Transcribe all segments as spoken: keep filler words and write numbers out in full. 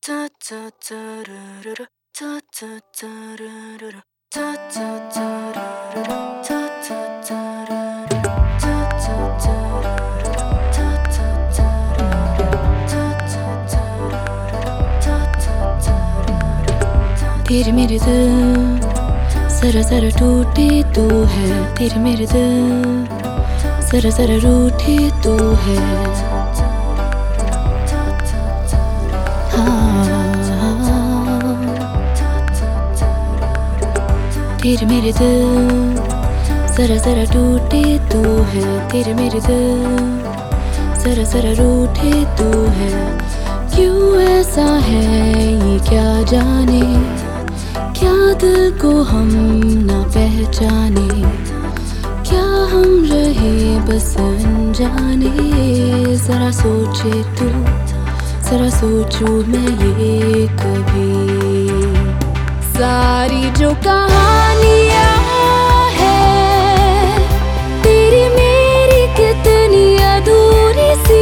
तेरे मेरे दिल जरा जरा टूटे तो है, तेरे मेरे दिल जरा जरा रूठे तो है। हाँ, तेरे मेरे दिल जरा जरा टूटे तो है, तेरे मेरे दिल जरा जरा रूठे तो है। क्यों ऐसा है ये क्या जाने, क्या दिल को हम ना पहचाने, क्या हम रहे बस अनजाने। जरा सोचे तू, जरा सोचूं मैं ये कभी। सारी जो कहानियाँ है तेरी मेरी कितनी अधूरी सी,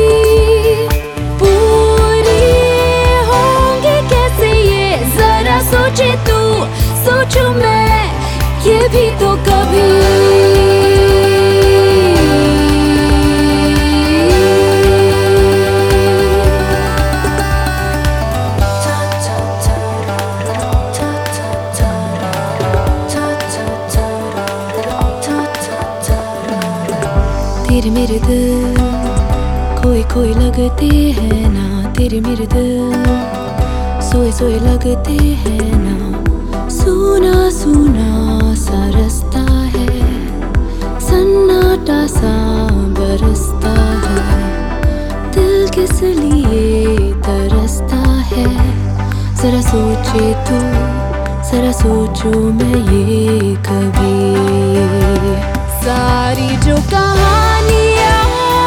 पूरी होंगी कैसे ये जरा सोचे तू, सोचूं मैं ये भी तो कभी। तेरे मेरे दिल खोए खोए लगते हैं ना, तेरे मेरे दिल सोए सोए लगते हैं ना। सूना सूना सा रास्ता है, सन्नाटा सा बरसता है। दिल किस लिए तरसता है, जरा सोचे तू, जरा सोचूं मैं ये कभी। सारी जो कहानियाँ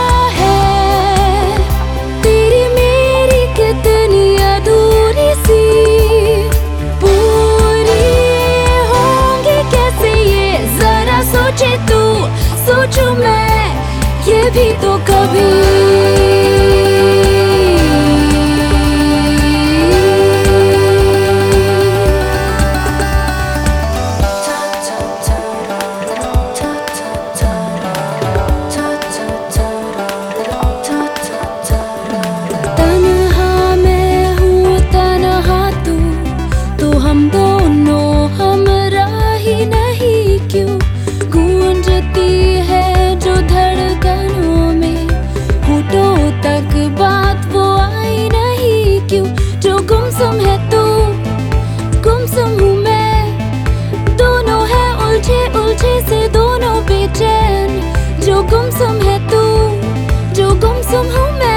है तेरी मेरी कितनी अधूरी सी, पूरी होंगी कैसे ये जरा सोचे तू, सोचूं मैं ये भी तो कभी। हम दोनों हमरा ही नहीं क्यों गूंजती है जो धड़कनों में, होठों तक बात वो आई नहीं क्यों। जो गुमसुम है तू, गुमसुम हूँ मैं, दोनों है उलझे उलझे से दोनों बेचैन। जो गुमसुम है तू, जो गुमसुम हूँ मैं।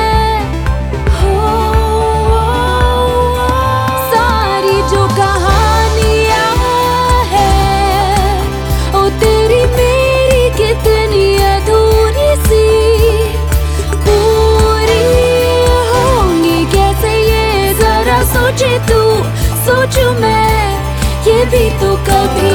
सोचे तू, सोचूं मैं ये भी तो कभी।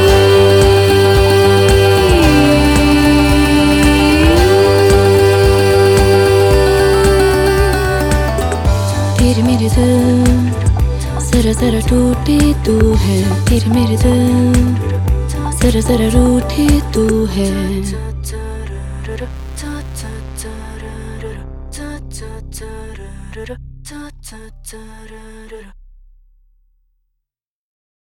तेरे मेरे दिल जरा जरा टूटे तो है, तेरे मेरे दिल जरा जरा रूठे तो है।